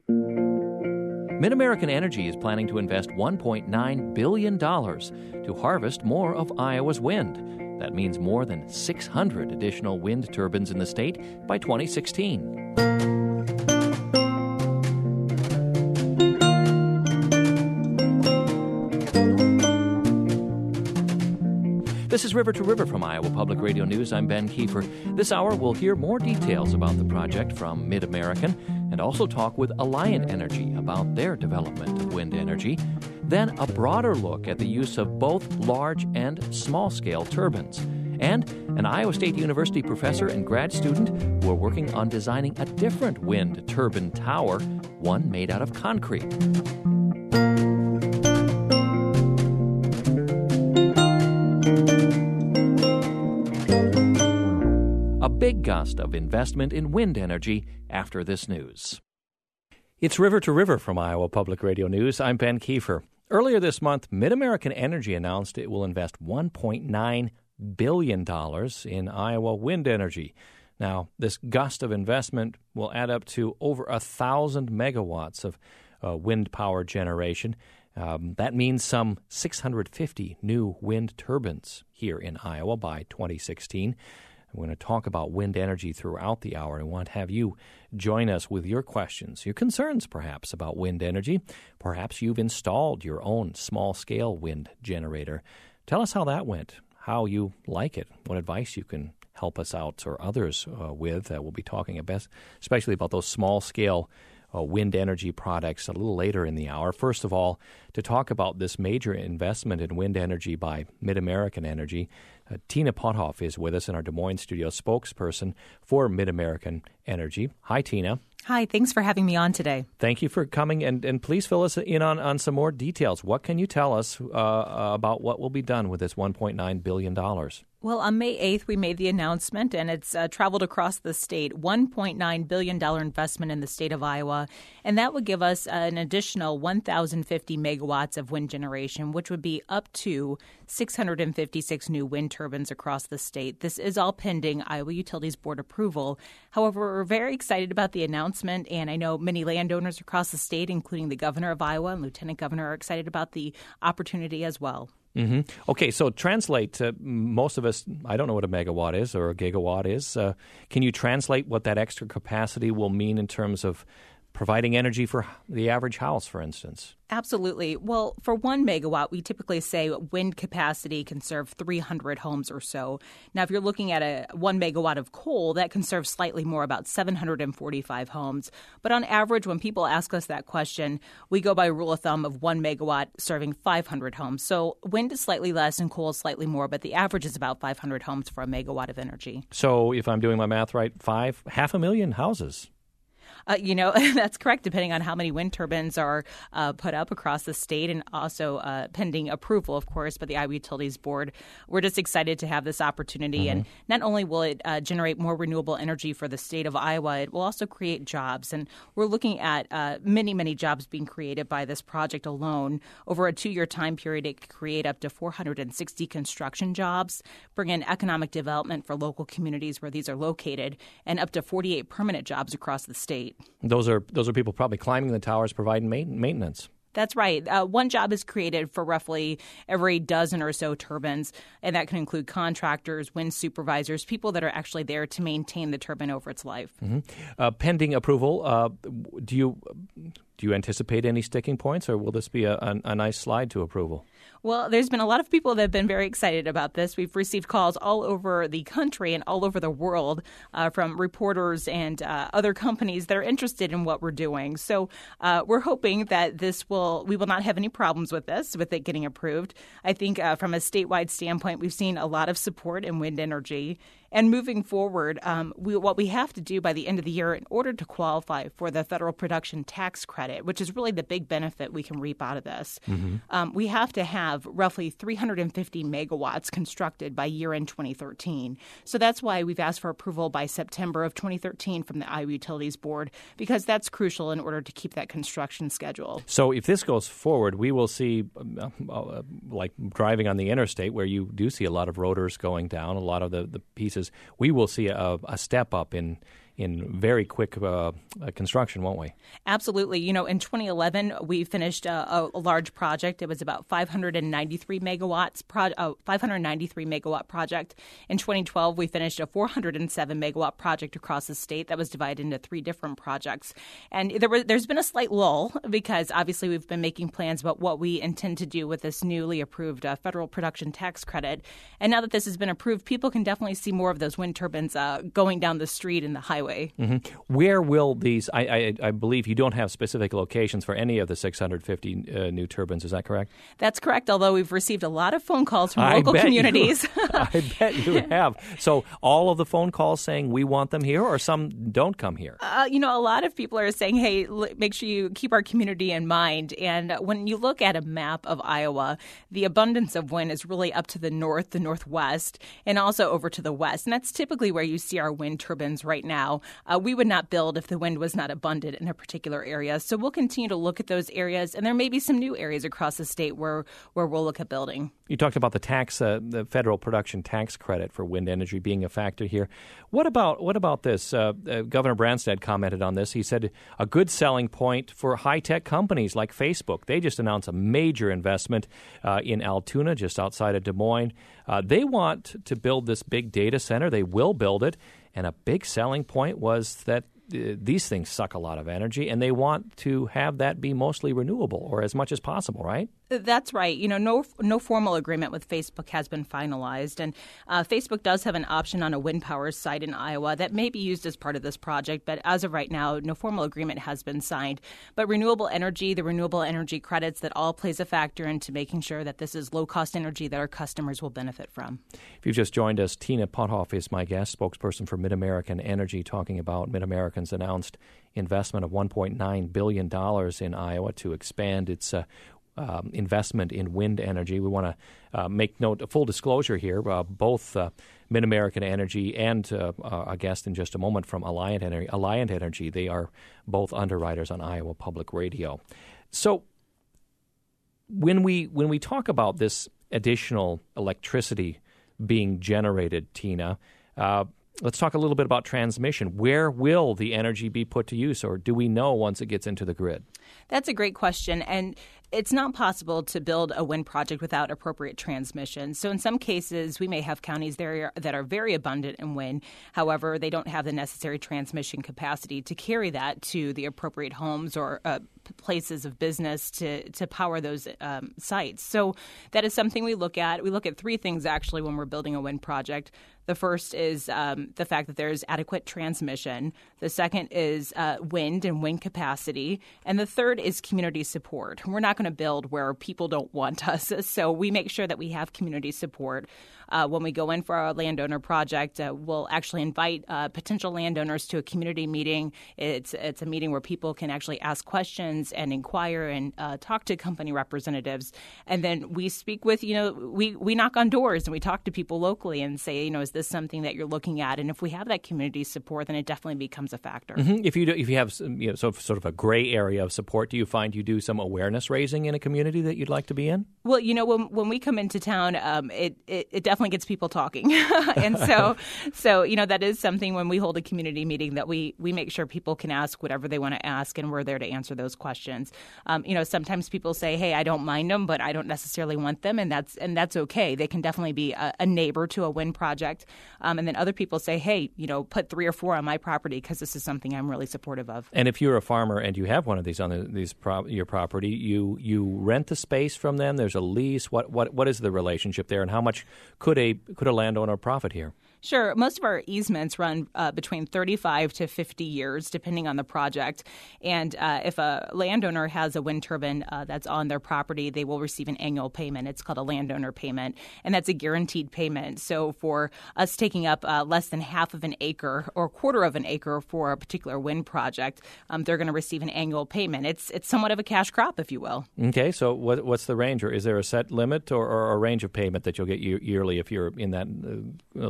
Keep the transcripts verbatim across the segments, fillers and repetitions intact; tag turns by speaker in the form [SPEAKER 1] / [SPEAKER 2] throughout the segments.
[SPEAKER 1] MidAmerican Energy is planning to invest one point nine billion dollars to harvest more of Iowa's wind. That means more than six hundred additional wind turbines in the state by twenty sixteen. This is River to River from Iowa Public Radio News. I'm Ben Kiefer. This hour, we'll hear more details about the project from MidAmerican and also talk with Alliant Energy about their development of wind energy. Then a broader look at the use of both large and small-scale turbines. And an Iowa State University professor and grad student who are working on designing a different wind turbine tower, one made out of concrete. A big gust of investment in wind energy after this news. It's River to River from Iowa Public Radio News. I'm Ben Kiefer. Earlier this month, MidAmerican Energy announced it will invest one point nine billion dollars in Iowa wind energy. Now, this gust of investment will add up to over a thousand megawatts of uh, wind power generation. Um, that means some six hundred fifty new wind turbines here in Iowa by twenty sixteen. We're going to talk about wind energy throughout the hour. I want to have you join us with your questions, your concerns perhaps about wind energy. Perhaps you've installed your own small-scale wind generator. Tell us how that went, how you like it, what advice you can help us out or others uh, with. Uh, we'll be talking about, especially about those small-scale uh, wind energy products a little later in the hour. First of all, to talk about this major investment in wind energy by MidAmerican Energy, Uh, Tina Pothoff is with us in our Des Moines studio, spokesperson for MidAmerican Energy. Hi, Tina.
[SPEAKER 2] Hi, thanks for having me on today.
[SPEAKER 1] Thank you for coming, and, and please fill us in on, on some more details. What can you tell us uh, about what will be done with this one point nine billion dollars?
[SPEAKER 2] Well, on May eighth, we made the announcement, and it's uh, traveled across the state, one point nine billion dollars investment in the state of Iowa, and that would give us an additional one thousand fifty megawatts of wind generation, which would be up to six hundred fifty-six new wind turbines across the state. This is all pending Iowa Utilities Board approval. However, we're very excited about the announcement, and I know many landowners across the state, including the governor of Iowa and lieutenant governor, are excited about the opportunity as well.
[SPEAKER 1] Mm-hmm. Okay, so translate, uh, most of us, I don't know what a megawatt is or a gigawatt is. Uh, can you translate what that extra capacity will mean in terms of providing energy for the average house, for instance?
[SPEAKER 2] Absolutely. Well, for one megawatt, we typically say wind capacity can serve three hundred homes or so. Now, if you're looking at a one megawatt of coal, that can serve slightly more, about seven hundred forty-five homes. But on average, when people ask us that question, we go by a rule of thumb of one megawatt serving five hundred homes. So wind is slightly less and coal is slightly more, but the average is about five hundred homes for a megawatt of energy.
[SPEAKER 1] So if I'm doing my math right, five, half a million houses.
[SPEAKER 2] Uh, you know, that's correct, depending on how many wind turbines are uh, put up across the state and also uh, pending approval, of course, by the Iowa Utilities Board. We're just excited to have this opportunity. Mm-hmm. And not only will it uh, generate more renewable energy for the state of Iowa, it will also create jobs. And we're looking at uh, many, many jobs being created by this project alone. Over a two-year time period, it could create up to four hundred sixty construction jobs, bring in economic development for local communities where these are located, and up to forty-eight permanent jobs across the state.
[SPEAKER 1] Those are those are people probably climbing the towers, providing maintenance.
[SPEAKER 2] That's right. Uh, one job is created for roughly every dozen or so turbines, and that can include contractors, wind supervisors, people that are actually there to maintain the turbine over its life.
[SPEAKER 1] Mm-hmm. Uh, pending approval, uh, do you do you anticipate any sticking points, or will this be a, a, a nice slide to approval?
[SPEAKER 2] Well, there's been a lot of people that have been very excited about this. We've received calls all over the country and all over the world uh, from reporters and uh, other companies that are interested in what we're doing. So uh, we're hoping that this will we will not have any problems with this, with it getting approved. I think uh, from a statewide standpoint, we've seen a lot of support in wind energy. And moving forward, um, we, what we have to do by the end of the year in order to qualify for the federal production tax credit, which is really the big benefit we can reap out of this, mm-hmm. um, we have to have roughly three hundred fifty megawatts constructed by year-end twenty thirteen. So that's why we've asked for approval by September of twenty thirteen from the Iowa Utilities Board, because that's crucial in order to keep that construction schedule.
[SPEAKER 1] So if this goes forward, we will see, uh, uh, like driving on the interstate where you do see a lot of rotors going down, a lot of the, the pieces, we will see a, a step up in in very quick uh, construction, won't we?
[SPEAKER 2] Absolutely. You know, in twenty eleven, we finished a, a large project. It was about five hundred ninety-three megawatts, pro, uh, five hundred ninety-three megawatt project. In twenty twelve, we finished a four hundred seven megawatt project across the state that was divided into three different projects. And there were, there's been a slight lull because obviously we've been making plans about what we intend to do with this newly approved uh, federal production tax credit. And now that this has been approved, people can definitely see more of those wind turbines uh, going down the street in the highway.
[SPEAKER 1] Mm-hmm. Where will these, I, I, I believe you don't have specific locations for any of the six hundred fifty uh, new turbines, is that correct?
[SPEAKER 2] That's correct, although we've received a lot of phone calls from
[SPEAKER 1] I
[SPEAKER 2] local
[SPEAKER 1] bet
[SPEAKER 2] communities.
[SPEAKER 1] You, I bet you have. So all of the phone calls saying we want them here, or some don't come here?
[SPEAKER 2] Uh, you know, a lot of people are saying, hey, l- make sure you keep our community in mind. And when you look at a map of Iowa, the abundance of wind is really up to the north, the northwest, and also over to the west. And that's typically where you see our wind turbines right now. Uh, we would not build if the wind was not abundant in a particular area. So we'll continue to look at those areas. And there may be some new areas across the state where, where we'll look at building.
[SPEAKER 1] You talked about the tax, uh, the federal production tax credit for wind energy being a factor here. What about what about this? Uh, uh, Governor Branstad commented on this. He said a good selling point for high-tech companies like Facebook. They just announced a major investment uh, in Altoona, just outside of Des Moines. Uh, they want to build this big data center. They will build it. And a big selling point was that uh, these things suck a lot of energy, and they want to have that be mostly renewable or as much as possible, right?
[SPEAKER 2] That's right. You know, no no formal agreement with Facebook has been finalized. And uh, Facebook does have an option on a wind power site in Iowa that may be used as part of this project. But as of right now, no formal agreement has been signed. But renewable energy, the renewable energy credits, that all plays a factor into making sure that this is low-cost energy that our customers will benefit from.
[SPEAKER 1] If you've just joined us, Tina Puthoff is my guest, spokesperson for MidAmerican Energy, talking about MidAmerican's announced investment of one point nine billion dollars in Iowa to expand its uh, Um, investment in wind energy. We want to uh, make note, a full disclosure here, uh, both uh, MidAmerican Energy and uh, uh, a guest in just a moment from Alliant Energy, Alliant Energy, they are both underwriters on Iowa Public Radio. So when we when we talk about this additional electricity being generated, Tina, uh, let's talk a little bit about transmission. Where will the energy be put to use, or do we know once it gets into the grid?
[SPEAKER 2] That's a great question, and it's not possible to build a wind project without appropriate transmission. So in some cases, we may have counties there that are very abundant in wind. However, they don't have the necessary transmission capacity to carry that to the appropriate homes or uh, places of business to, to power those um, sites. So that is something we look at. We look at three things, actually, when we're building a wind project. The first is um, the fact that there's adequate transmission. The second is uh, wind and wind capacity. And the third is community support. We're not going to build where people don't want us. So we make sure that we have community support. Uh, when we go in for our landowner project, uh, we'll actually invite uh, potential landowners to a community meeting. It's it's a meeting where people can actually ask questions and inquire and uh, talk to company representatives. And then we speak with, you know, we, we knock on doors and we talk to people locally and say, you know, is this something that you're looking at? And if we have that community support, then it definitely becomes a factor.
[SPEAKER 1] Mm-hmm. If you do, if you have you know, sort of, sort of a gray area of support, do you find you do some awareness raising in a community that you'd like to be in?
[SPEAKER 2] Well, you know, when when we come into town, um, it, it, it definitely gets people talking. And so, so you know, that is something when we hold a community meeting that we, we make sure people can ask whatever they want to ask, and we're there to answer those questions. Um, you know, sometimes people say, hey, I don't mind them, but I don't necessarily want them, and that's and that's okay. They can definitely be a, a neighbor to a wind project. Um, and then other people say, hey, you know, put three or four on my property because this is something I'm really supportive of.
[SPEAKER 1] And if you're a farmer and you have one of these on the, these pro- your property, you you rent the space from them. There's a lease. What what what is the relationship there, and how much could a could a landowner profit here?
[SPEAKER 2] Sure. Most of our easements run uh, between thirty-five to fifty years, depending on the project. And uh, if a landowner has a wind turbine uh, that's on their property, they will receive an annual payment. It's called a landowner payment, and that's a guaranteed payment. So for us taking up uh, less than half of an acre or a quarter of an acre for a particular wind project, um, they're going to receive an annual payment. It's it's somewhat of a cash crop, if you will.
[SPEAKER 1] Okay. So what, what's the range? Or is there a set limit or, or a range of payment that you'll get yearly if you're in that uh, lucky situation?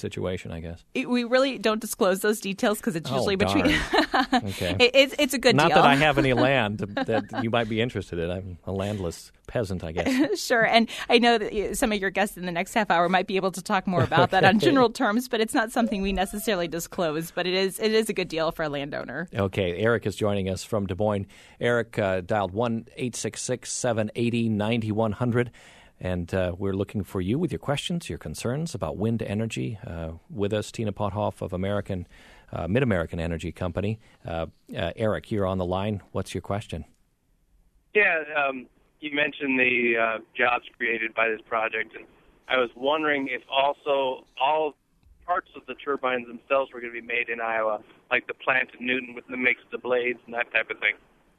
[SPEAKER 1] situation, I guess.
[SPEAKER 2] We really don't disclose those details because it's usually
[SPEAKER 1] oh,
[SPEAKER 2] between.
[SPEAKER 1] okay.
[SPEAKER 2] it, it's it's a good
[SPEAKER 1] Not
[SPEAKER 2] deal.
[SPEAKER 1] that I have any land that you might be interested in. I'm a landless peasant, I guess.
[SPEAKER 2] Sure, and I know that some of your guests in the next half hour might be able to talk more about that on general terms, but it's not something we necessarily disclose. But it is it is a good deal for a landowner.
[SPEAKER 1] Okay, Eric is joining us from Des Moines. Eric uh, dialed one eight six six, seven eight zero, nine one zero zero. And uh, we're looking for you with your questions, your concerns about wind energy. Uh, with us, Tina Pothoff of American uh, Mid-American Energy Company. Uh, uh, Eric, you're on the line. What's your question?
[SPEAKER 3] Yeah, um, you mentioned the uh, jobs created by this project, and I was wondering if also all parts of the turbines themselves were going to be made in Iowa, like the plant in Newton with the mix of blades and that type of thing.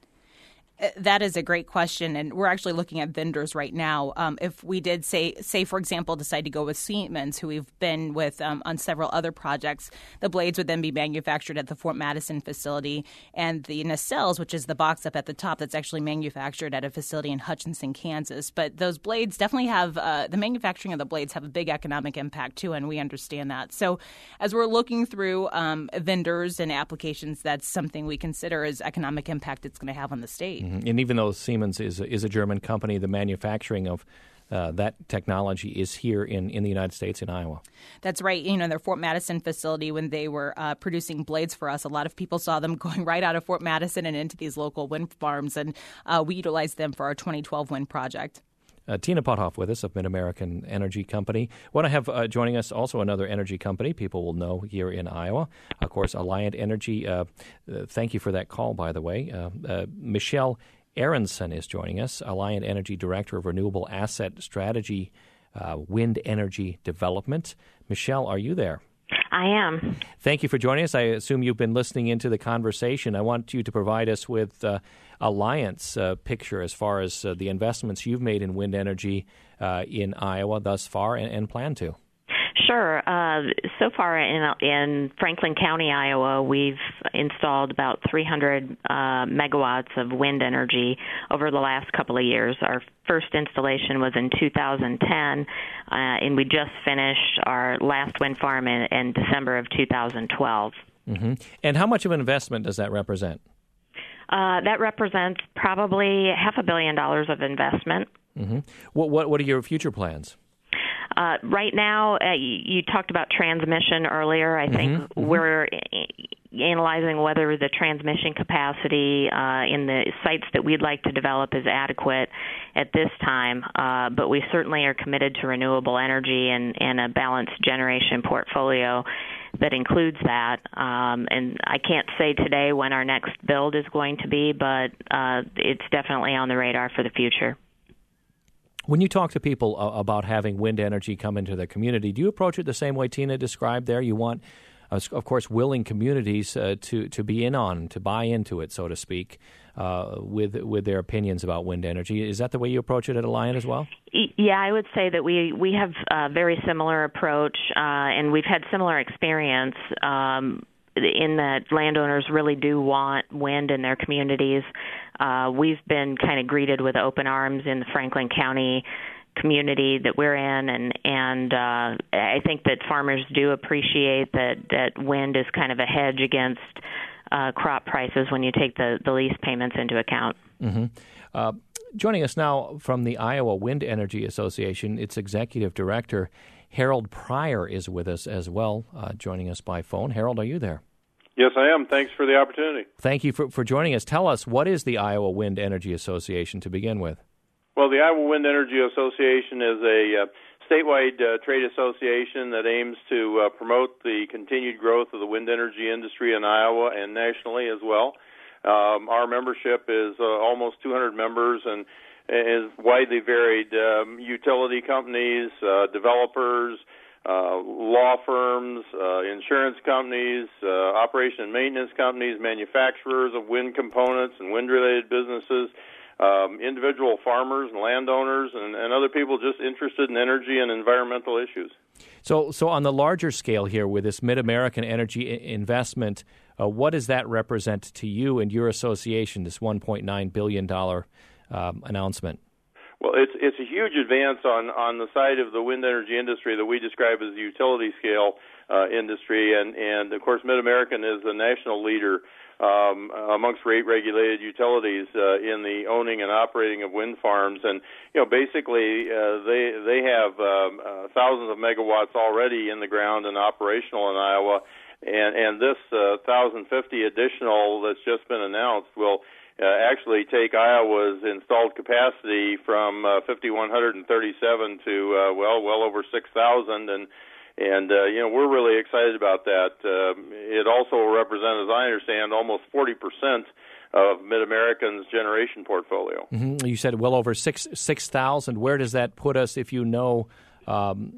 [SPEAKER 2] That is a great question, and we're actually looking at vendors right now. Um, if we did, say, say for example, decide to go with Siemens, who we've been with um, on several other projects, the blades would then be manufactured at the Fort Madison facility, and the nacelles, which is the box up at the top, that's actually manufactured at a facility in Hutchinson, Kansas. But those blades definitely have uh, the manufacturing of the blades have a big economic impact too, and we understand that. So, as we're looking through um, vendors and applications, that's something we consider as economic impact it's going to have on the state.
[SPEAKER 1] Mm-hmm. And even though Siemens is a, is a German company, the manufacturing of uh, that technology is here in, in the United States, in Iowa.
[SPEAKER 2] That's right. You know, their Fort Madison facility, when they were uh, producing blades for us, a lot of people saw them going right out of Fort Madison and into these local wind farms, and uh, we utilized them for our twenty twelve wind project.
[SPEAKER 1] Uh, Tina Pothoff with us of Mid-American Energy Company. Want to have uh, joining us also another energy company people will know here in Iowa. Of course, Alliant Energy. Uh, uh, thank you for that call, by the way. Uh, uh, Michelle Aronson is joining us, Alliant Energy Director of Renewable Asset Strategy, uh, Wind Energy Development. Michelle, are you there?
[SPEAKER 4] I am.
[SPEAKER 1] Thank you for joining us. I assume you've been listening into the conversation. I want you to provide us with uh, Alliant's uh, picture as far as uh, the investments you've made in wind energy uh, in Iowa thus far and, and plan to.
[SPEAKER 4] Sure. Uh, so far in in Franklin County, Iowa, we've installed about three hundred uh, megawatts of wind energy over the last couple of years. Our first installation was in two thousand ten, uh, and we just finished our last wind farm in, in December of two thousand twelve.
[SPEAKER 1] Mm-hmm. And how much of an investment does that represent?
[SPEAKER 4] Uh, that represents probably half a billion dollars of investment.
[SPEAKER 1] Mm-hmm. What, what, what are your future plans?
[SPEAKER 4] Uh, right now, uh, you, you talked about transmission earlier. I think
[SPEAKER 1] mm-hmm, mm-hmm.
[SPEAKER 4] we're analyzing whether the transmission capacity uh, in the sites that we'd like to develop is adequate at this time, uh, but we certainly are committed to renewable energy and, and a balanced generation portfolio that includes that. Um, and I can't say today when our next build is going to be, but uh, it's definitely on the radar for the future.
[SPEAKER 1] When you talk to people uh, about having wind energy come into their community, do you approach it the same way Tina described there? You want, uh, of course, willing communities uh, to, to be in on, to buy into it, so to speak, uh, with with their opinions about wind energy. Is that the way you approach it at Alliant as well?
[SPEAKER 4] Yeah, I would say that we, we have a very similar approach, uh, and we've had similar experience um in that landowners really do want wind in their communities. Uh, we've been kind of greeted with open arms in the Franklin County community that we're in, and and uh, I think that farmers do appreciate that, that wind is kind of a hedge against uh, crop prices when you take the, the lease payments into account.
[SPEAKER 1] Mm-hmm. Uh, joining us now from the Iowa Wind Energy Association, its executive director, Harold Pryor, is with us as well, uh, joining us by phone. Harold, are you there?
[SPEAKER 5] Yes, I am. Thanks for the opportunity.
[SPEAKER 1] Thank you for, for joining us. Tell us, what is the Iowa Wind Energy Association to begin with?
[SPEAKER 5] Well, the Iowa Wind Energy Association is a uh, statewide uh, trade association that aims to uh, promote the continued growth of the wind energy industry in Iowa and nationally as well. Um, our membership is uh, almost two hundred members and is widely varied. Um, utility companies, uh, developers, Uh, law firms, uh, insurance companies, uh, operation and maintenance companies, manufacturers of wind components and wind-related businesses, um, individual farmers and landowners, and, and other people just interested in energy and environmental issues.
[SPEAKER 1] So, so on the larger scale here, with this Mid-American Energy I- investment, uh, what does that represent to you and your association, this one point nine billion dollars um, announcement?
[SPEAKER 5] Well, it's it's a huge advance on, on the side of the wind energy industry that we describe as the utility scale uh, industry, and, and of course Mid-American is the national leader Um, amongst rate-regulated utilities uh, in the owning and operating of wind farms, and you know, basically uh, they they have um, uh, thousands of megawatts already in the ground and operational in Iowa, and and this uh, one thousand fifty additional that's just been announced will uh, actually take Iowa's installed capacity from uh, five thousand one hundred thirty-seven to uh, well well over six thousand, and And, uh, you know, we're really excited about that. Uh, it also will represent, as I understand, almost forty percent of Mid-American's generation portfolio.
[SPEAKER 1] Mm-hmm. You said well over six six thousand. Where does that put us, if you know, um,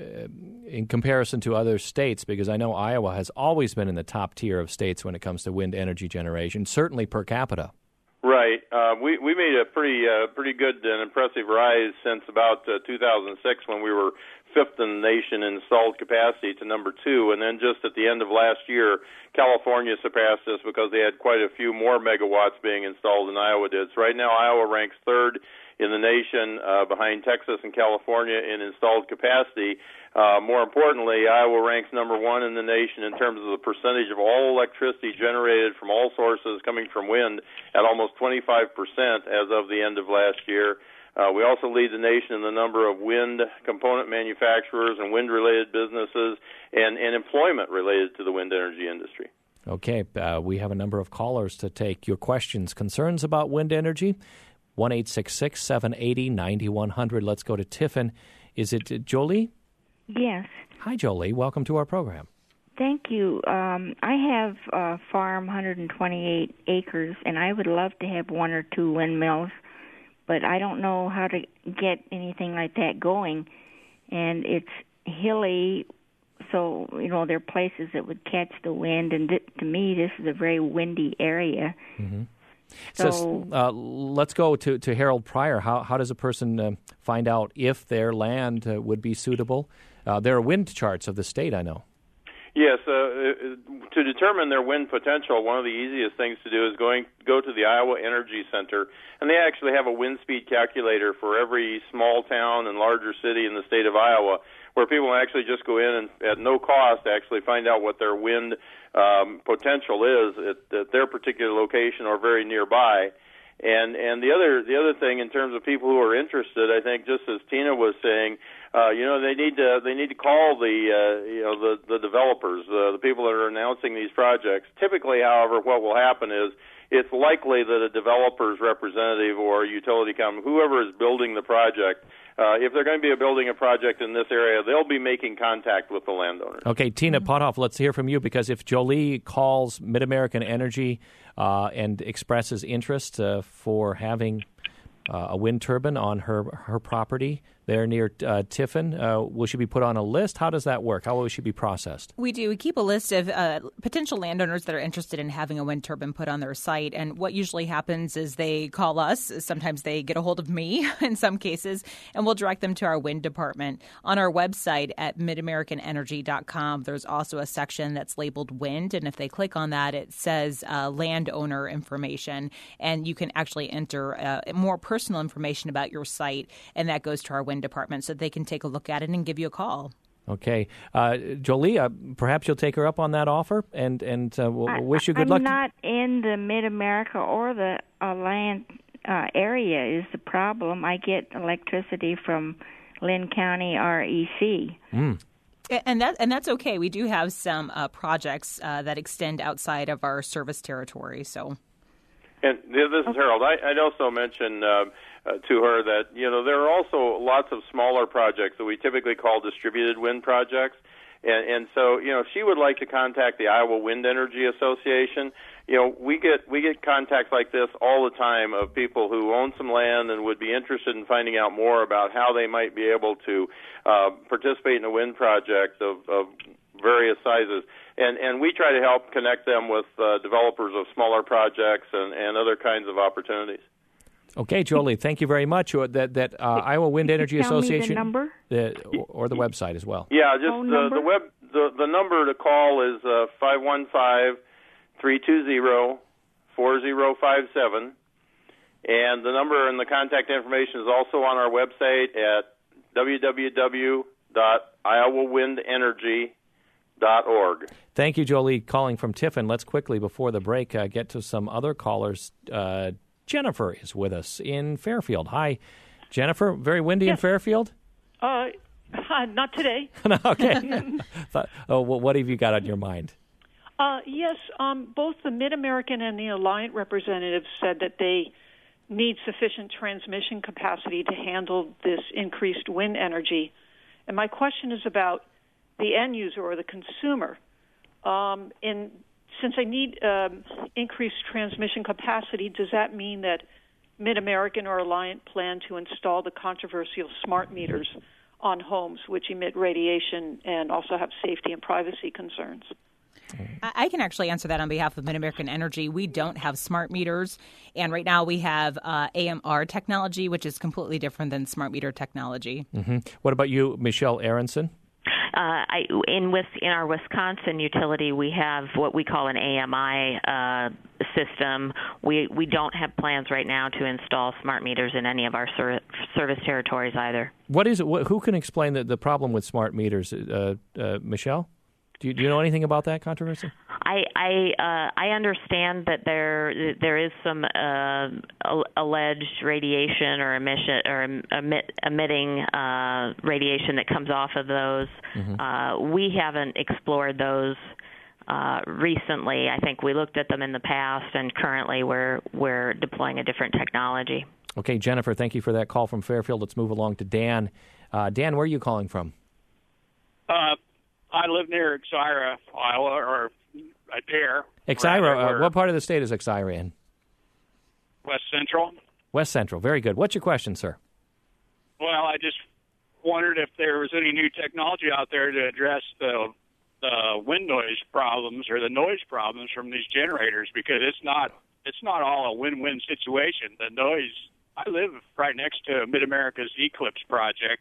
[SPEAKER 1] in comparison to other states? Because I know Iowa has always been in the top tier of states when it comes to wind energy generation, certainly per capita.
[SPEAKER 5] Right. Uh, we we made a pretty uh, pretty good and impressive rise since about uh, two thousand six, when we were fifth in the nation in installed capacity to number two, and then just at the end of last year, California surpassed us because they had quite a few more megawatts being installed than Iowa did. So right now, Iowa ranks third in the nation, uh, behind Texas and California in installed capacity. Uh, more importantly, Iowa ranks number one in the nation in terms of the percentage of all electricity generated from all sources coming from wind at almost twenty-five percent as of the end of last year. Uh, we also lead the nation in the number of wind component manufacturers and wind-related businesses and, and employment related to the wind energy industry.
[SPEAKER 1] Okay, uh, we have a number of callers to take your questions, concerns about wind energy. one eight six six, seven eight zero, nine one zero zero. Let's go to Tiffin. Is it Jolie?
[SPEAKER 6] Yes.
[SPEAKER 1] Hi, Jolie. Welcome to our program.
[SPEAKER 6] Thank you. Um, I have a farm, one hundred twenty-eight acres, and I would love to have one or two windmills, but I don't know how to get anything like that going. And it's hilly, so, you know, there are places that would catch the wind, and th- to me, this is a very windy area.
[SPEAKER 1] Mm-hmm.
[SPEAKER 6] So,
[SPEAKER 1] so uh, let's go to, to Harold Pryor. How, how does a person uh, find out if their land uh, would be suitable? Uh, there are wind charts of the state, I know.
[SPEAKER 5] Yes, uh, to determine their wind potential, one of the easiest things to do is going go to the Iowa Energy Center, and they actually have a wind speed calculator for every small town and larger city in the state of Iowa, where people actually just go in and at no cost actually find out what their wind um, potential is at, at their particular location or very nearby. And and the other the other thing in terms of people who are interested, I think, just as Tina was saying, uh, you know, they need to they need to call the uh, you know the the developers, uh, the people that are announcing these projects. Typically, however, what will happen is it's likely that a developer's representative or utility company, whoever is building the project, uh, if they're going to be building a project in this area, they'll be making contact with the landowner.
[SPEAKER 1] Okay, Tina Potthoff, let's hear from you, because if Jolie calls Mid-American Energy uh, and expresses interest uh, for having uh, a wind turbine on her her property there near uh, Tiffin, uh, will she be put on a list? How does that work? How will she be processed?
[SPEAKER 2] We do. We keep a list of uh, potential landowners that are interested in having a wind turbine put on their site. And what usually happens is they call us. Sometimes they get a hold of me in some cases, and we'll direct them to our wind department. On our website at mid american energy dot com, there's also a section that's labeled wind. And if they click on that, it says uh, landowner information. And you can actually enter uh, more personal information about your site, and that goes to our wind department so they can take a look at it and give you a call.
[SPEAKER 1] Okay. Uh, Jolie, uh, perhaps you'll take her up on that offer, and, and uh, we'll
[SPEAKER 6] I,
[SPEAKER 1] wish you good
[SPEAKER 6] I'm
[SPEAKER 1] luck.
[SPEAKER 6] I'm not in the Mid-America or the uh, land uh, area is the problem. I get electricity from Lynn County R E C.
[SPEAKER 1] Mm.
[SPEAKER 2] And that and that's okay. We do have some uh, projects uh, that extend outside of our service territory. So,
[SPEAKER 5] and this is Harold. I, I'd also mention uh, uh, to her that you know there are also lots of smaller projects that we typically call distributed wind projects. And, and so, you know, if she would like to contact the Iowa Wind Energy Association, you know, we get we get contacts like this all the time of people who own some land and would be interested in finding out more about how they might be able to uh, participate in a wind project of, of various sizes. And and we try to help connect them with uh, developers of smaller projects and, and other kinds of opportunities.
[SPEAKER 1] Okay, Jolie, thank you very much. That that uh, Iowa Wind Energy
[SPEAKER 6] Tell
[SPEAKER 1] Association,
[SPEAKER 6] me the number?
[SPEAKER 1] The, or, or the website as well.
[SPEAKER 5] Yeah, just
[SPEAKER 6] Phone
[SPEAKER 5] the,
[SPEAKER 6] number?
[SPEAKER 5] the web the, the number to call is uh, five one five, three two zero, four zero five seven, and the number and the contact information is also on our website at w w w dot iowa wind energy dot org.
[SPEAKER 1] Thank you, Jolie, calling from Tiffin. Let's quickly, before the break, uh, get to some other callers. Uh, Jennifer is with us in Fairfield. Hi, Jennifer. Very windy yes. in Fairfield?
[SPEAKER 7] Uh, not today.
[SPEAKER 1] No, okay. Thought, oh, well, what have you got on your mind?
[SPEAKER 7] Uh, yes, um, both the Mid-American and the Alliant representatives said that they need sufficient transmission capacity to handle this increased wind energy. And my question is about the end user or the consumer. Um, and since they need um, increased transmission capacity, does that mean that Mid-American or Alliant plan to install the controversial smart meters on homes which emit radiation and also have safety and privacy concerns?
[SPEAKER 2] I can actually answer that on behalf of Mid-American Energy. We don't have smart meters, and right now we have uh, A M R technology, which is completely different than smart meter technology.
[SPEAKER 1] Mm-hmm. What about you, Michelle Aronson?
[SPEAKER 4] Uh, I, in, with, in our Wisconsin utility, we have what we call an A M I uh, system. We we don't have plans right now to install smart meters in any of our ser- service territories either.
[SPEAKER 1] What is it? Wh- who can explain the, the problem with smart meters? Uh, uh, Michelle? Do you, do you know anything about that controversy?
[SPEAKER 4] I I, uh, I understand that there there is some uh, alleged radiation or emission or emit, emitting uh, radiation that comes off of those. Mm-hmm. Uh, we haven't explored those uh, recently. I think we looked at them in the past, and currently we're we're deploying a different technology.
[SPEAKER 1] Okay, Jennifer, thank you for that call from Fairfield. Let's move along to Dan. Uh, Dan, where are you calling from?
[SPEAKER 8] Uh. I live near Exira, Iowa, or Adair.
[SPEAKER 1] Exira, uh, what part of the state is Exira in?
[SPEAKER 8] West Central.
[SPEAKER 1] West Central, very good. What's your question, sir?
[SPEAKER 8] Well, I just wondered if there was any new technology out there to address the, the wind noise problems or the noise problems from these generators, because it's not it's not all a win-win situation. The noise, I live right next to Mid-America's Eclipse project,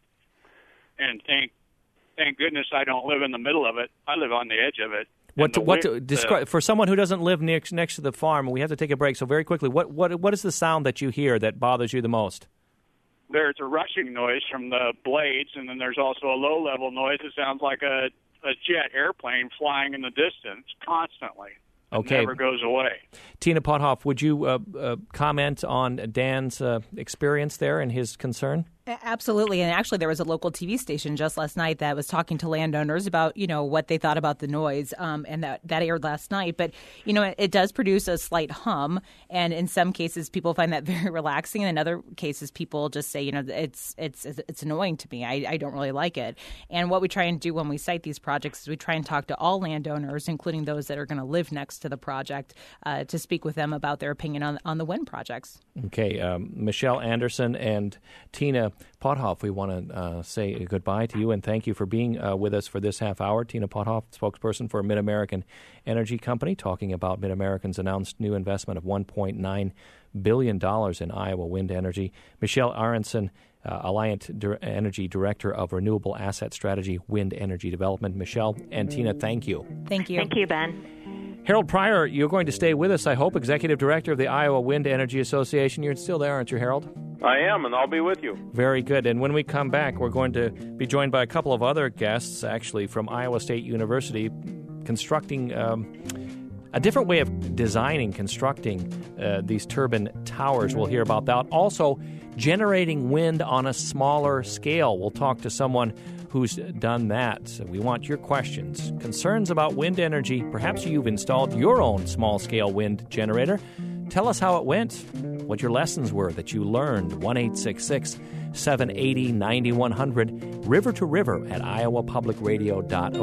[SPEAKER 8] and think Thank goodness I don't live in the middle of it. I live on the edge of it.
[SPEAKER 1] What? To, what? To,
[SPEAKER 8] wind,
[SPEAKER 1] describe,
[SPEAKER 8] uh,
[SPEAKER 1] for someone who doesn't live next next to the farm, we have to take a break. So very quickly, what what what is the sound that you hear that bothers you the most?
[SPEAKER 8] There's a rushing noise from the blades, and then there's also a low-level noise that sounds like a, a jet airplane flying in the distance constantly. It
[SPEAKER 1] okay.
[SPEAKER 8] never goes away.
[SPEAKER 1] Tina Pothoff, would you uh, uh, comment on Dan's uh, experience there and his concern?
[SPEAKER 2] Absolutely. And actually, there was a local T V station just last night that was talking to landowners about, you know, what they thought about the noise. Um, and that, that aired last night. But, you know, it, it does produce a slight hum. And in some cases, people find that very relaxing. And in other cases, people just say, you know, it's it's it's annoying to me. I, I don't really like it. And what we try and do when we cite these projects is we try and talk to all landowners, including those that are going to live next to the project, uh, to speak with them about their opinion on, on the wind projects.
[SPEAKER 1] Okay. Um, Michelle Anderson and Tina Pothoff, we want to uh, say goodbye to you and thank you for being uh, with us for this half hour. Tina Pothoff, spokesperson for Mid-American Energy Company, talking about Mid-American's announced new investment of one point nine billion dollars in Iowa wind energy. Michelle Aronson, uh, Alliant Dir- Energy Director of Renewable Asset Strategy, Wind Energy Development. Michelle and Tina, thank you.
[SPEAKER 2] Thank you.
[SPEAKER 4] Thank you, Ben.
[SPEAKER 1] Harold Pryor, you're going to stay with us, I hope, Executive Director of the Iowa Wind Energy Association. You're still there, aren't you, Harold?
[SPEAKER 5] I am, and I'll be with you.
[SPEAKER 1] Very good. And when we come back, we're going to be joined by a couple of other guests, actually, from Iowa State University, constructing um, a different way of designing, constructing uh, these turbine towers. We'll hear about that. Also, generating wind on a smaller scale. We'll talk to someone who's done that. So we want your questions, concerns about wind energy. Perhaps you've installed your own small-scale wind generator. Tell us how it went, what your lessons were that you learned. one eight six six, seven eight zero, nine one zero zero, river to river at iowa public radio dot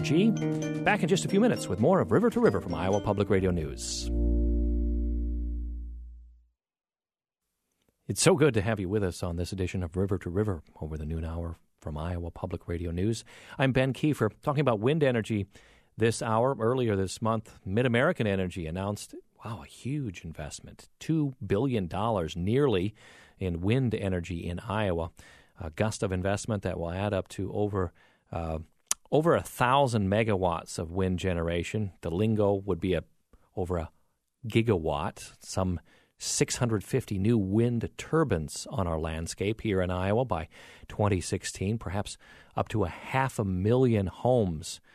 [SPEAKER 1] org. Back in just a few minutes with more of River to River from Iowa Public Radio News. It's so good to have you with us on this edition of River to River over the noon hour from Iowa Public Radio News. I'm Ben Kiefer, talking about wind energy this hour. Earlier this month, Mid-American Energy announced, wow, a huge investment, two billion dollars nearly in wind energy in Iowa. A gust of investment that will add up to over uh, over a thousand megawatts of wind generation. The lingo would be a over a gigawatt, some six hundred fifty new wind turbines on our landscape here in Iowa by twenty sixteen, perhaps up to a half a million homes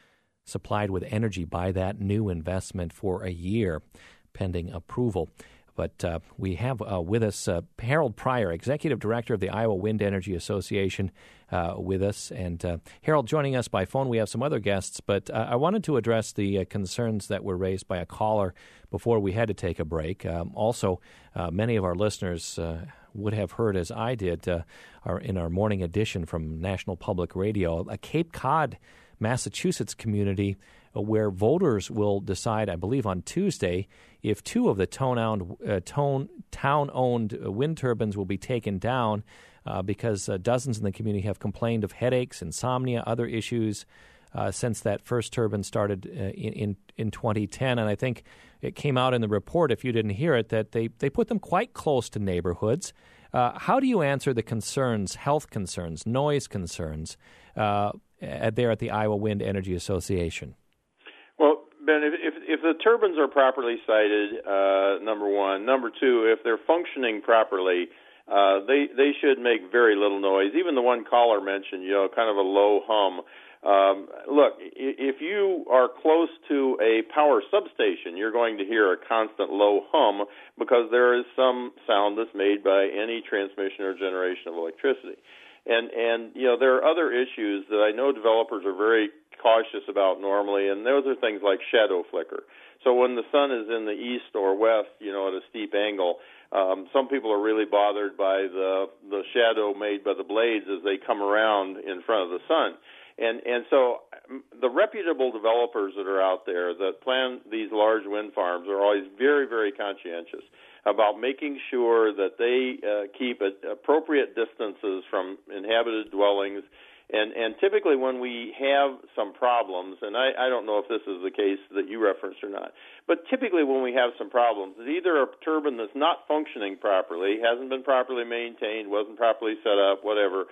[SPEAKER 1] supplied with energy by that new investment for a year, pending approval. But uh, we have uh, with us uh, Harold Pryor, Executive Director of the Iowa Wind Energy Association, uh, with us. And uh, Harold, joining us by phone, we have some other guests, but uh, I wanted to address the uh, concerns that were raised by a caller before we had to take a break. Um, also, uh, many of our listeners uh, would have heard, as I did, uh, our, in our morning edition from National Public Radio, a Cape Cod, Massachusetts community where voters will decide, I believe on Tuesday, if two of the town-owned, uh, tone, town-owned wind turbines will be taken down uh, because uh, dozens in the community have complained of headaches, insomnia, other issues uh, since that first turbine started uh, in, in, in twenty ten. And I think it came out in the report, if you didn't hear it, that they, they put them quite close to neighborhoods. Uh, how do you answer the concerns, health concerns, noise concerns, uh, at, there at the Iowa Wind Energy Association?
[SPEAKER 5] Well, Ben, if, if, if the turbines are properly sited, uh, number one. Number two, if they're functioning properly, uh, they they should make very little noise. Even the one caller mentioned, you know, kind of a low hum. Um, look, if you are close to a power substation, you're going to hear a constant low hum because there is some sound that's made by any transmission or generation of electricity. And, and you know, there are other issues that I know developers are very cautious about normally, and those are things like shadow flicker. So when the sun is in the east or west, you know, at a steep angle, um, some people are really bothered by the the shadow made by the blades as they come around in front of the sun. And and so the reputable developers that are out there that plan these large wind farms are always very, very conscientious about making sure that they uh, keep a, appropriate distances from inhabited dwellings. And, and typically when we have some problems, and I, I don't know if this is the case that you referenced or not, but typically when we have some problems, it's either a turbine that's not functioning properly, hasn't been properly maintained, wasn't properly set up, whatever,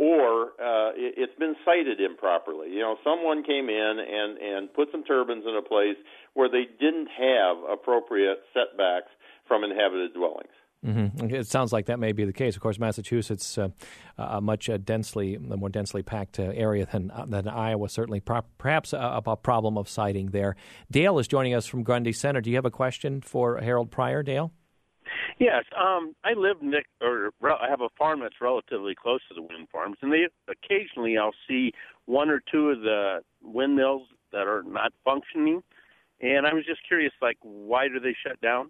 [SPEAKER 5] or uh, it, it's been sited improperly. You know, someone came in and, and put some turbines in a place where they didn't have appropriate setbacks from inhabited dwellings.
[SPEAKER 1] Mm-hmm. It sounds like that may be the case. Of course, Massachusetts, uh, a much uh, densely, a more densely packed uh, area than uh, than Iowa. Certainly, pro- perhaps a, a problem of siting there. Dale is joining us from Grundy Center. Do you have a question for Harold Pryor, Dale?
[SPEAKER 9] Yes, um, I live next, or I have a farm that's relatively close to the wind farms, and they occasionally I'll see one or two of the windmills that are not functioning, and I was just curious, like, why do they shut down?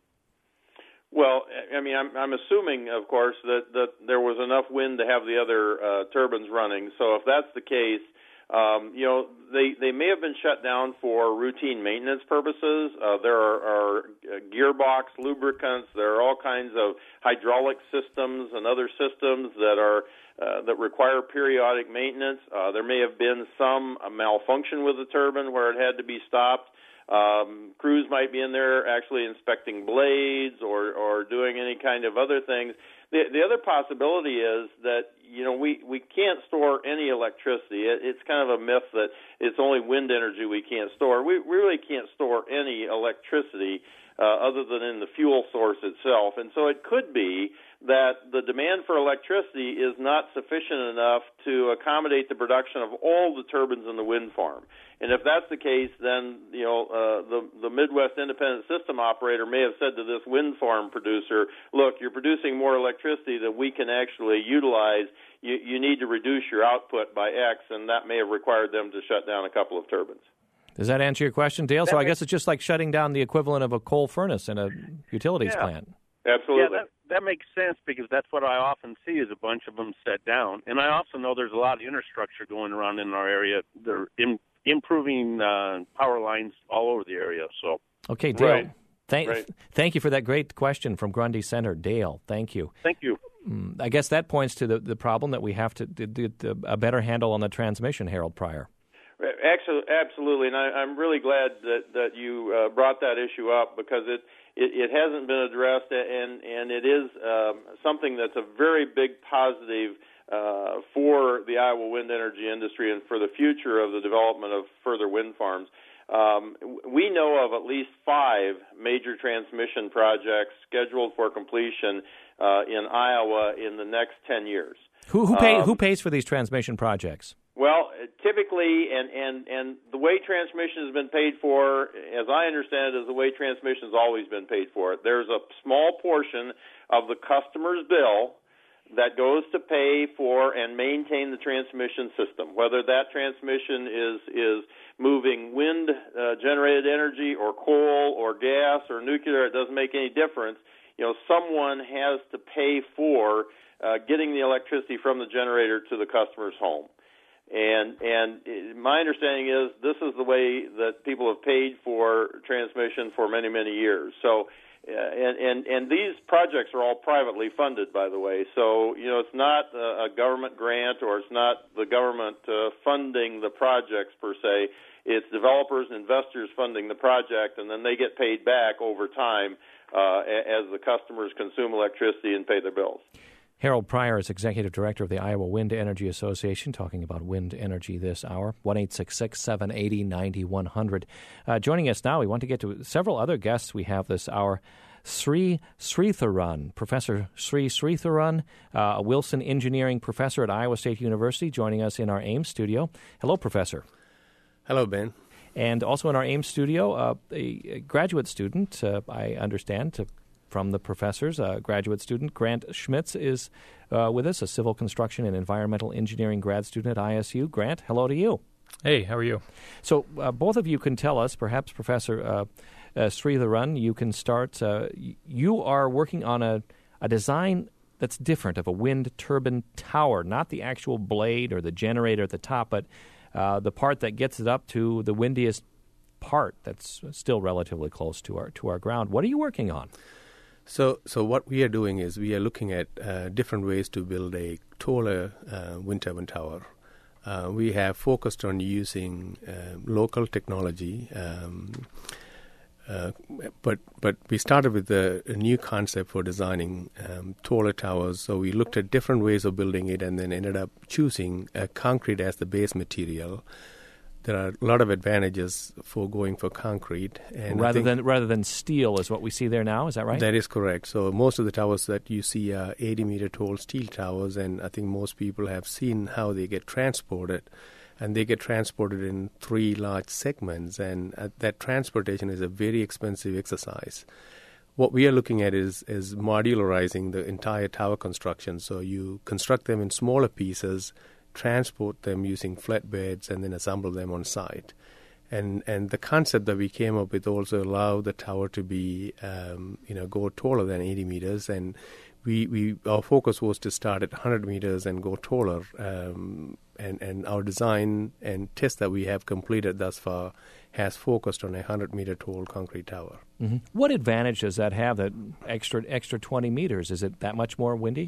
[SPEAKER 5] Well, I mean, I'm, I'm assuming, of course, that, that there was enough wind to have the other uh, turbines running. So if that's the case, um, you know, they, they may have been shut down for routine maintenance purposes. Uh, there are, are gearbox lubricants. There are all kinds of hydraulic systems and other systems that are uh, that require periodic maintenance. Uh, there may have been some uh, malfunction with the turbine where it had to be stopped. Um, crews might be in there actually inspecting blades or, or doing any kind of other things. The, the other possibility is that, you know, we, we can't store any electricity. It, it's kind of a myth that it's only wind energy we can't store. We, we really can't store any electricity uh, other than in the fuel source itself. And so it could be that the demand for electricity is not sufficient enough to accommodate the production of all the turbines in the wind farm. And if that's the case, then, you know, uh, the, the Midwest Independent System Operator may have said to this wind farm producer, look, you're producing more electricity than we can actually utilize. You, you need to reduce your output by X, and that may have required them to shut down a couple of turbines.
[SPEAKER 1] Does that answer your question, Dale? So I guess it's just like shutting down the equivalent of a coal furnace in a utilities
[SPEAKER 9] yeah.
[SPEAKER 1] plant.
[SPEAKER 5] Absolutely.
[SPEAKER 9] Yeah, that, that makes sense because that's what I often see is a bunch of them set down. And I also know there's a lot of infrastructure going around in our area. They're in, improving uh, power lines all over the area. So
[SPEAKER 1] Okay, Dale.
[SPEAKER 5] Right.
[SPEAKER 1] Thank,
[SPEAKER 5] right.
[SPEAKER 1] thank you for that great question from Grundy Center. Dale, thank you.
[SPEAKER 9] Thank you.
[SPEAKER 1] Mm, I guess that points to the, the problem that we have to get a better handle on the transmission, Harold Pryor.
[SPEAKER 5] Absolutely, and I, I'm really glad that, that you uh, brought that issue up because it, it, it hasn't been addressed, and, and it is um, something that's a very big positive uh, for the Iowa wind energy industry and for the future of the development of further wind farms. Um, we know of at least five major transmission projects scheduled for completion uh, in Iowa in the next ten years.
[SPEAKER 1] Who, who, pay,
[SPEAKER 5] um,
[SPEAKER 1] who pays for these transmission projects?
[SPEAKER 5] Well, typically, and, and, and the way transmission has been paid for, as I understand it, is the way transmission has always been paid for. There's a small portion of the customer's bill that goes to pay for and maintain the transmission system, whether that transmission is is moving wind uh, generated energy or coal or gas or nuclear. It doesn't make any difference. You know, someone has to pay for uh, getting the electricity from the generator to the customer's home. And and my understanding is this is the way that people have paid for transmission for many, many years. So, uh, and, and, and these projects are all privately funded, by the way. So, you know, it's not a, a government grant or it's not the government uh, funding the projects per se. It's developers and investors funding the project, and then they get paid back over time uh, as the customers consume electricity and pay their bills.
[SPEAKER 1] Harold Pryor is Executive Director of the Iowa Wind Energy Association, talking about wind energy this hour. one eight six six, seven eight zero, nine one zero zero. Uh, joining us now, we want to get to several other guests we have this hour. Sri Sritharan, Professor Sri Sritharan, uh, a Wilson Engineering Professor at Iowa State University, joining us in our Ames studio. Hello, Professor.
[SPEAKER 10] Hello, Ben.
[SPEAKER 1] And also in our Ames studio, uh, a, a graduate student, uh, I understand, to from the professors, a graduate student, Grant Schmitz, is uh, with us, a civil construction and environmental engineering grad student at I S U. Grant, hello to you.
[SPEAKER 11] Hey, how are you?
[SPEAKER 1] So uh, both of you can tell us, perhaps Professor uh, uh, Sritharan, you can start. Uh, you are working on a, a design that's different of a wind turbine tower, not the actual blade or the generator at the top, but uh, the part that gets it up to the windiest part that's still relatively close to our to our ground. What are you working on?
[SPEAKER 10] So, so what we are doing is we are looking at uh, different ways to build a taller uh, wind turbine tower. Uh, we have focused on using uh, local technology, um, uh, but but we started with a, a new concept for designing um, taller towers. So we looked at different ways of building it, and then ended up choosing uh, concrete as the base material. There are a lot of advantages for going for concrete, and
[SPEAKER 1] rather
[SPEAKER 10] I think
[SPEAKER 1] than rather than steel is what we see there now. Is that right?
[SPEAKER 10] That is correct. So most of the towers that you see are eighty meter tall steel towers, and I think most people have seen how they get transported, and they get transported in three large segments, and uh, that transportation is a very expensive exercise. What we are looking at is is modularizing the entire tower construction. So you construct them in smaller pieces, transport them using flatbeds, and then assemble them on site. And and the concept that we came up with also allow the tower to be, um, you know, go taller than eighty meters. And we, we our focus was to start at one hundred meters and go taller. Um, and, and our design and test that we have completed thus far has focused on a one hundred meter tall concrete tower.
[SPEAKER 1] Mm-hmm. What advantage does that have, that extra extra twenty meters? Is it that much more windy?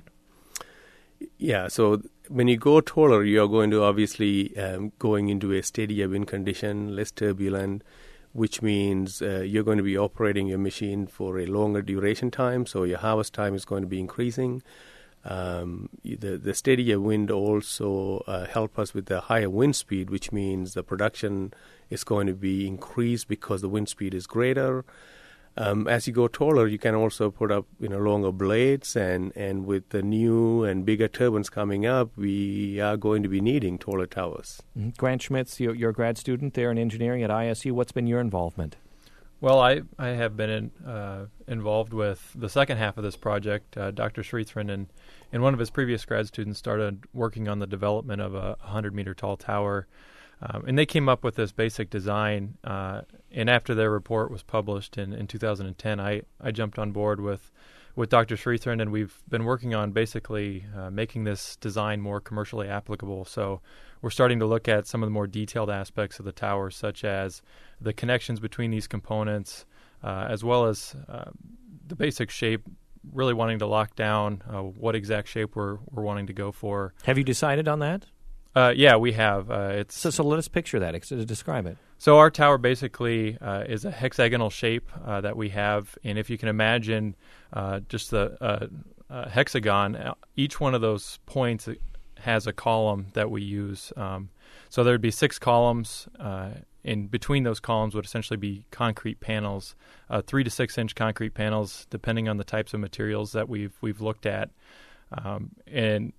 [SPEAKER 10] Yeah, so when you go taller, you're going to obviously um, going into a steadier wind condition, less turbulent, which means uh, you're going to be operating your machine for a longer duration time, so your harvest time is going to be increasing. Um, the, the steadier wind also uh, help us with the higher wind speed, which means the production is going to be increased because the wind speed is greater. Um, as you go taller, you can also put up, you know, longer blades, and, and with the new and bigger turbines coming up, we are going to be needing taller towers.
[SPEAKER 1] Mm-hmm. Grant Schmitz, you're, you're a grad student there in engineering at I S U. What's been your involvement?
[SPEAKER 11] Well, I, I have been in, uh, involved with the second half of this project. Uh, Doctor Sritharan and, and one of his previous grad students started working on the development of a one hundred meter tall tower. Um, and they came up with this basic design, uh, and after their report was published in, in two thousand ten, I, I jumped on board with, with Doctor Sritharan, and we've been working on basically uh, making this design more commercially applicable. So we're starting to look at some of the more detailed aspects of the tower, such as the connections between these components, uh, as well as uh, the basic shape, really wanting to lock down uh, what exact shape we're, we're wanting to go for.
[SPEAKER 1] Have you decided on that?
[SPEAKER 11] Uh, yeah, we have. Uh, it's
[SPEAKER 1] so, so let us picture that. Describe it.
[SPEAKER 11] So our tower basically uh, is a hexagonal shape uh, that we have, and if you can imagine uh, just the uh, uh, hexagon, each one of those points has a column that we use. Um, so there would be six columns. Uh, in between those columns would essentially be concrete panels, uh, three to six inch concrete panels, depending on the types of materials that we've we've looked at, um, and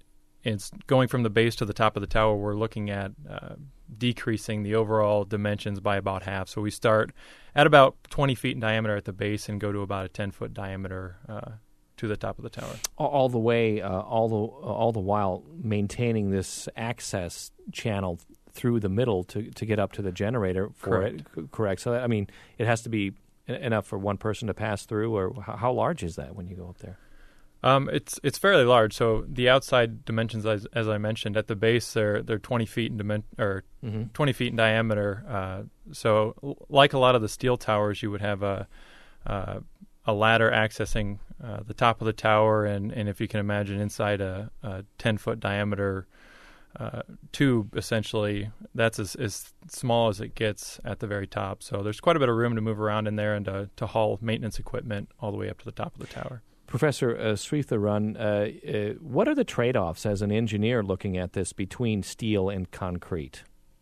[SPEAKER 11] it's going from the base to the top of the tower. We're looking at uh, decreasing the overall dimensions by about half. So we start at about twenty feet in diameter at the base and go to about a ten foot diameter uh, to the top of the tower.
[SPEAKER 1] All, all the way, uh, all the all the while maintaining this access channel through the middle to, to get up to the generator for
[SPEAKER 11] Correct.
[SPEAKER 1] it. C- correct. So, I mean, it has to be enough for one person to pass through, or how, how large is that when you go up there?
[SPEAKER 11] Um, it's it's fairly large. So the outside dimensions, as, as I mentioned, at the base they're they're twenty feet in dimen- or
[SPEAKER 1] mm-hmm.
[SPEAKER 11] twenty feet in diameter. Uh, so l- like a lot of the steel towers, you would have a uh, a ladder accessing uh, the top of the tower, and, and if you can imagine, inside a, a ten foot diameter uh, tube, essentially, that's as, as small as it gets at the very top. So there's quite a bit of room to move around in there and to, to haul maintenance equipment all the way up to the top of the tower.
[SPEAKER 1] Professor uh, Sreetharan, uh, uh, what are the trade-offs as an engineer looking at this between steel and concrete?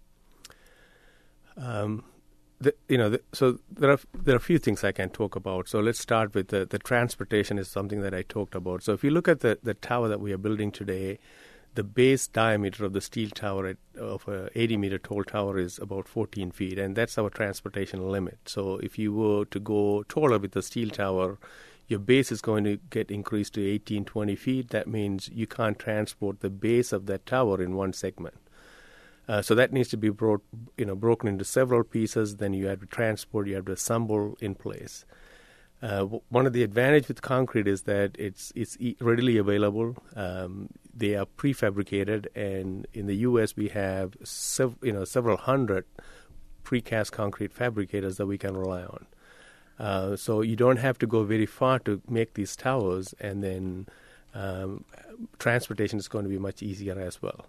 [SPEAKER 10] Um, the, you know, the, so there are there are a few things I can talk about. So let's start with the, the transportation is something that I talked about. So if you look at the, the tower that we are building today, the base diameter of the steel tower at, of a eighty meter tall tower is about fourteen feet, and that's our transportation limit. So if you were to go taller with the steel tower, your base is going to get increased to eighteen, twenty feet. That means you can't transport the base of that tower in one segment. Uh, so that needs to be brought, you know, broken into several pieces. Then you have to transport, you have to assemble in place. Uh, w- one of the advantages with concrete is that it's it's e- readily available. Um, they are prefabricated, and in the U S we have sev- you know several hundred precast concrete fabricators that we can rely on. Uh, so you don't have to go very far to make these towers, and then um, transportation is going to be much easier as well.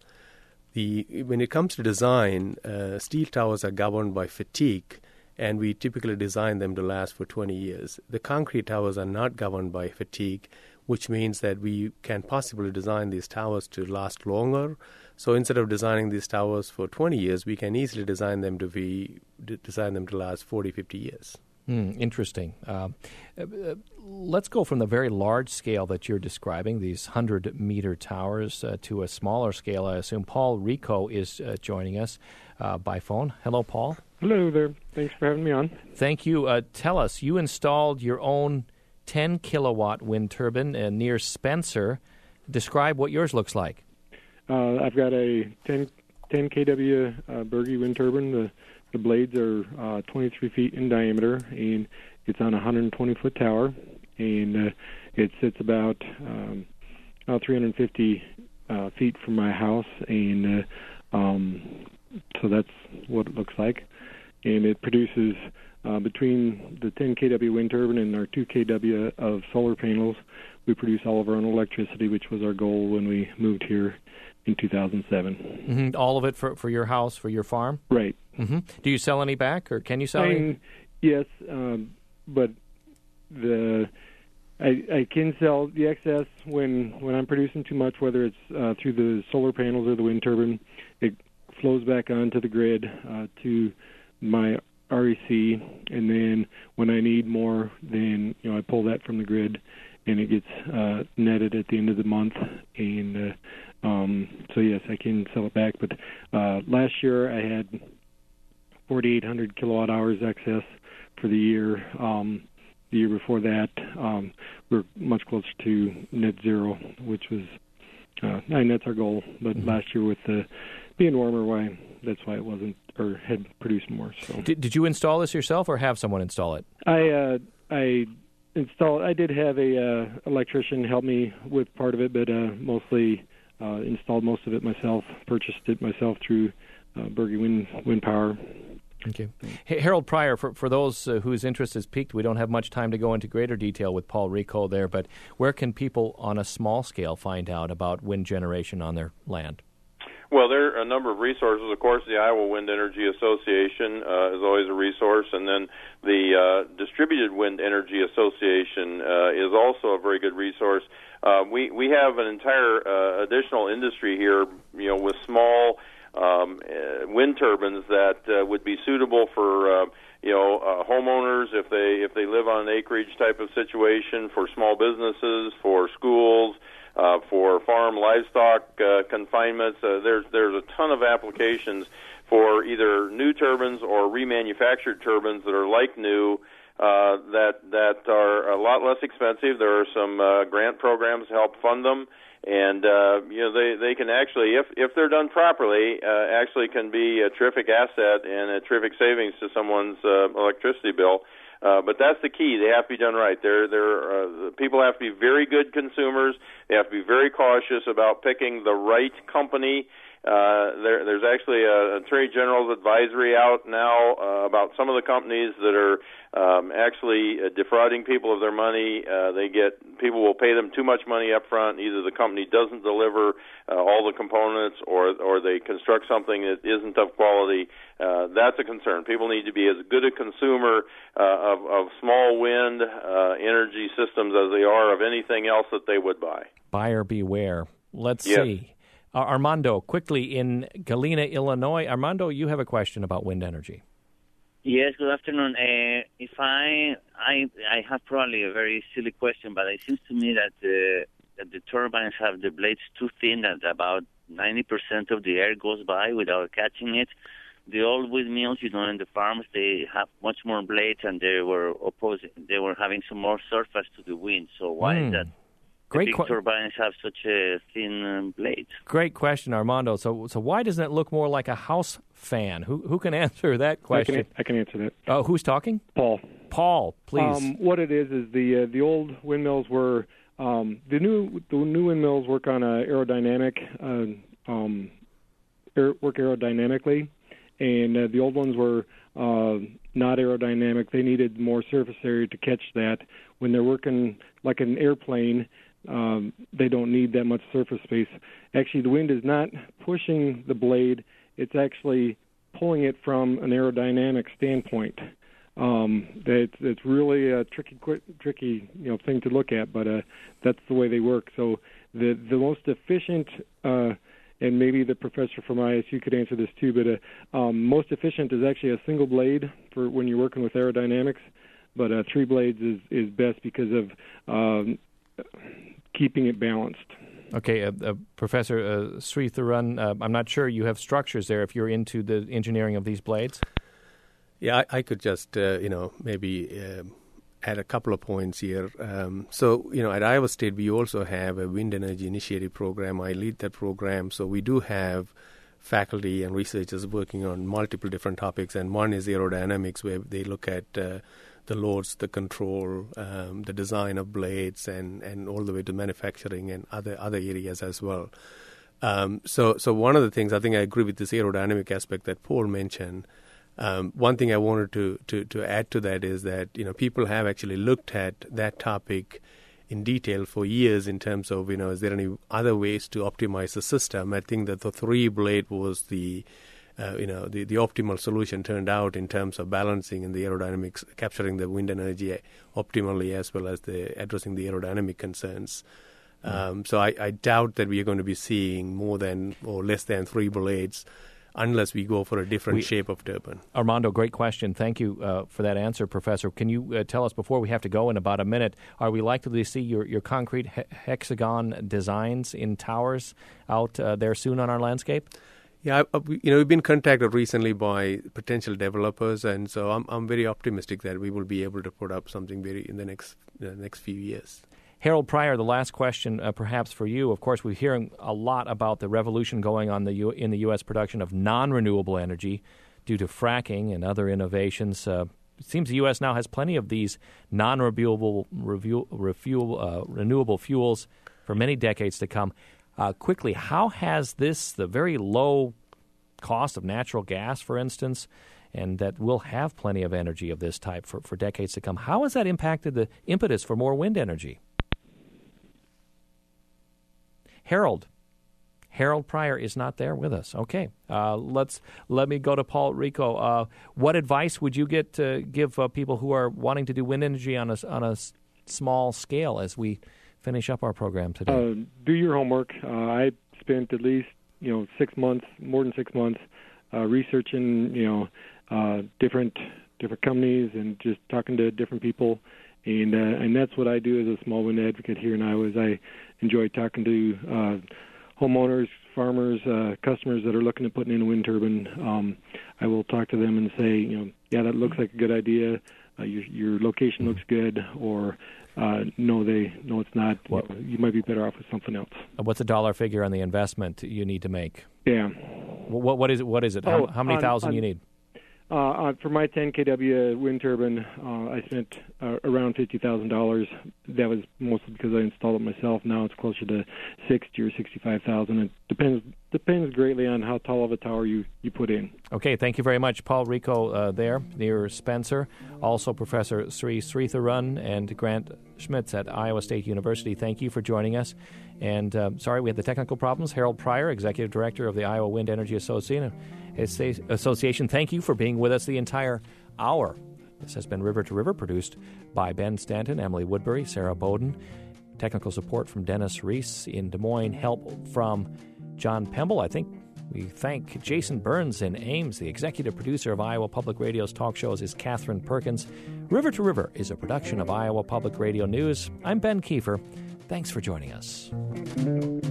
[SPEAKER 10] The when it comes to design, uh, steel towers are governed by fatigue, and we typically design them to last for twenty years. The concrete towers are not governed by fatigue, which means that we can possibly design these towers to last longer. So instead of designing these towers for twenty years, we can easily design them to be d- design them to last forty, fifty years.
[SPEAKER 1] Hmm, interesting. Uh, uh, let's go from the very large scale that you're describing, these one hundred meter towers, uh, to a smaller scale. I assume Paul Rico is uh, joining us uh, by phone. Hello, Paul.
[SPEAKER 12] Hello there. Thanks for having me on.
[SPEAKER 1] Thank you. Uh, tell us, you installed your own ten kilowatt wind turbine uh, near Spencer. Describe what yours looks like.
[SPEAKER 12] Uh, I've got a ten, ten kilowatt uh, Berge wind turbine. The The blades are uh, twenty-three feet in diameter, and it's on a one hundred twenty foot tower, and uh, it sits about um, about three hundred fifty uh, feet from my house, and uh, um, so that's what it looks like. And it produces uh, between the ten kilowatt wind turbine and our two kilowatt of solar panels, we produce all of our own electricity, which was our goal when we moved here in two thousand seven.
[SPEAKER 1] Mm-hmm. All of it for, for your house, for your farm?
[SPEAKER 12] Right.
[SPEAKER 1] Mm-hmm. Do you sell any back, or can you sell
[SPEAKER 12] I
[SPEAKER 1] any?
[SPEAKER 12] mean, yes, um, but the I, I can sell the excess when, when I'm producing too much, whether it's uh, through the solar panels or the wind turbine. It flows back onto the grid uh, to my R E C, and then when I need more, then you know I pull that from the grid, and it gets uh, netted at the end of the month. And uh, um, so yes, I can sell it back. But uh, last year I had forty-eight hundred kilowatt hours excess for the year. Um, the year before that, um, we we're much closer to net zero, which was, uh, I mean, that's our goal. But mm-hmm. last year with the being warmer, why that's why it wasn't or had produced more. So
[SPEAKER 1] did, did you install this yourself, or have someone install it?
[SPEAKER 12] I uh, I installed. I did have a uh, electrician help me with part of it, but uh, mostly uh, installed most of it myself. Purchased it myself through uh, Berge Wind Wind Power.
[SPEAKER 1] Okay. Hey, Harold Pryor, for, for those uh, whose interest is piqued, we don't have much time to go into greater detail with Paul Rico there, but where can people on a small scale find out about wind generation on their land?
[SPEAKER 5] Well, there are a number of resources. Of course, the Iowa Wind Energy Association uh, is always a resource, and then the uh, Distributed Wind Energy Association uh, is also a very good resource. Uh, we we have an entire uh, additional industry here, you know, with small um, uh, wind turbines that uh, would be suitable for uh, you know uh, homeowners if they if they live on an acreage type of situation, for small businesses, for schools. uh, for farm livestock uh, confinements. Uh, there's there's a ton of applications for either new turbines or remanufactured turbines that are like new, uh, that that are a lot less expensive. There are some uh, grant programs to help fund them. And, uh, you know, they, they can actually, if, if they're done properly, uh, actually can be a terrific asset and a terrific savings to someone's uh, electricity bill. Uh, but that's the key. They have to be done right. They're, they're, uh, people have to be very good consumers. They have to be very cautious about picking the right company. Uh, there, there's actually a Attorney General's advisory out now uh, about some of the companies that are um, actually uh, defrauding people of their money. Uh, they get people will pay them too much money up front. Either the company doesn't deliver uh, all the components, or or they construct something that isn't of quality. Uh, that's a concern. People need to be as good a consumer uh, of, of small wind uh, energy systems as they are of anything else that they would buy.
[SPEAKER 1] Buyer beware. Let's
[SPEAKER 5] yes.
[SPEAKER 1] see. Uh, Armando, quickly in Galena, Illinois. Armando, you have a question about wind energy.
[SPEAKER 13] Yes, good afternoon. Uh, if I, I, I have probably a very silly question, but it seems to me that, uh, that the turbines have the blades too thin, that about ninety percent of the air goes by without catching it. The old windmills, you know, in the farms, they have much more blades, and they were opposing. They were having some more surface to the wind. So why mm. is that?
[SPEAKER 1] Great
[SPEAKER 13] the big
[SPEAKER 1] qu-
[SPEAKER 13] turbines have such a thin um, blade.
[SPEAKER 1] Great question, Armando. So, so why doesn't it look more like a house fan? Who who can answer that question?
[SPEAKER 12] I can, I can answer that.
[SPEAKER 1] Oh, uh, who's talking?
[SPEAKER 12] Paul.
[SPEAKER 1] Paul, please.
[SPEAKER 12] Um, what it is is the uh, the old windmills were um, the new the new windmills work on a aerodynamic uh, um, aer- work aerodynamically, and uh, the old ones were uh, not aerodynamic. They needed more surface area to catch that. When they're working like an airplane, Um, they don't need that much surface space. Actually, the wind is not pushing the blade. It's actually pulling it from an aerodynamic standpoint. Um, it's, it's really a tricky, tricky you know, thing to look at, but uh, that's the way they work. So the the most efficient, uh, and maybe the professor from I S U could answer this too, but uh, um, most efficient is actually a single blade for when you're working with aerodynamics, but uh, three blades is, is best because of um, keeping it balanced.
[SPEAKER 1] Okay, uh, uh, Professor uh, Sritharan, uh, I'm not sure you have structures there if you're into the engineering of these blades.
[SPEAKER 10] Yeah, I, I could just, uh, you know, maybe uh, add a couple of points here. Um, so, you know, at Iowa State, we also have a Wind Energy Initiative program. I lead that program. So we do have faculty and researchers working on multiple different topics. And one is aerodynamics, where they look at uh, the loads, the control, um, the design of blades, and, and all the way to manufacturing and other other areas as well. Um, so so one of the things, I think I agree with this aerodynamic aspect that Paul mentioned. Um, one thing I wanted to, to, to add to that is that, you know, people have actually looked at that topic in detail for years in terms of, you know, is there any other ways to optimize the system? I think that the three blade was the Uh, you know, the, the optimal solution turned out in terms of balancing and the aerodynamics, capturing the wind energy optimally, as well as the addressing the aerodynamic concerns. Mm. Um, so I, I doubt that we are going to be seeing more than or less than three blades unless we go for a different we, shape of turbine.
[SPEAKER 1] Armando, great question. Thank you uh, for that answer, Professor. Can you uh, tell us, before we have to go in about a minute, are we likely to see your, your concrete he- hexagon designs in towers out uh, there soon on our landscape?
[SPEAKER 10] Yeah, you know, we've been contacted recently by potential developers, and so I'm I'm very optimistic that we will be able to put up something very in the next the next few years.
[SPEAKER 1] Harold Pryor, the last question, uh, perhaps for you. Of course, we're hearing a lot about the revolution going on the U- in the U S production of non-renewable energy due to fracking and other innovations. Uh, it seems the U S now has plenty of these non-renewable revu- refuel, uh, renewable fuels for many decades to come. Uh, quickly, how has this, the very low cost of natural gas, for instance, and that we'll have plenty of energy of this type for, for decades to come, how has that impacted the impetus for more wind energy? Harold. Harold Pryor is not there with us. Okay, uh, let's let me go to Paul Rico. Uh, what advice would you get to give uh, people who are wanting to do wind energy on a, on a s- small scale as we finish up our program today?
[SPEAKER 12] Uh, do your homework. Uh, I spent at least you know six months, more than six months, uh, researching you know uh, different different companies and just talking to different people. And uh, and that's what I do as a small wind advocate here in Iowa. Is I enjoy talking to uh, homeowners, farmers, uh, customers that are looking at putting in a wind turbine. Um, I will talk to them and say, you know, yeah, that looks like a good idea. Uh, your, your location looks good, or uh, no, they no, it's not. You, know, you might be better off with something else.
[SPEAKER 1] What's the dollar figure on the investment you need to make?
[SPEAKER 12] Yeah.
[SPEAKER 1] What what is it? What is it?
[SPEAKER 12] Oh,
[SPEAKER 1] how, how many
[SPEAKER 12] on,
[SPEAKER 1] thousand
[SPEAKER 12] on,
[SPEAKER 1] you need?
[SPEAKER 12] Uh, uh, for my ten K W wind turbine, uh, I spent uh, around fifty thousand dollars. That was mostly because I installed it myself. Now it's closer to sixty or sixty-five thousand. It depends depends greatly on how tall of a tower you, you put in.
[SPEAKER 1] Okay, thank you very much, Paul Rico, uh, there near Spencer. Also, Professor Sri Sritharan and Grant Schmitz at Iowa State University. Thank you for joining us. And uh, sorry, we had the technical problems. Harold Pryor, Executive Director of the Iowa Wind Energy Association. Association, thank you for being with us the entire hour. This has been River to River, produced by Ben Stanton, Emily Woodbury, Sarah Bowden. Technical support from Dennis Reese in Des Moines. Help from John Pemble. I think we thank Jason Burns in Ames. The executive producer of Iowa Public Radio's talk shows is Catherine Perkins. River to River is a production of Iowa Public Radio News. I'm Ben Kiefer. Thanks for joining us.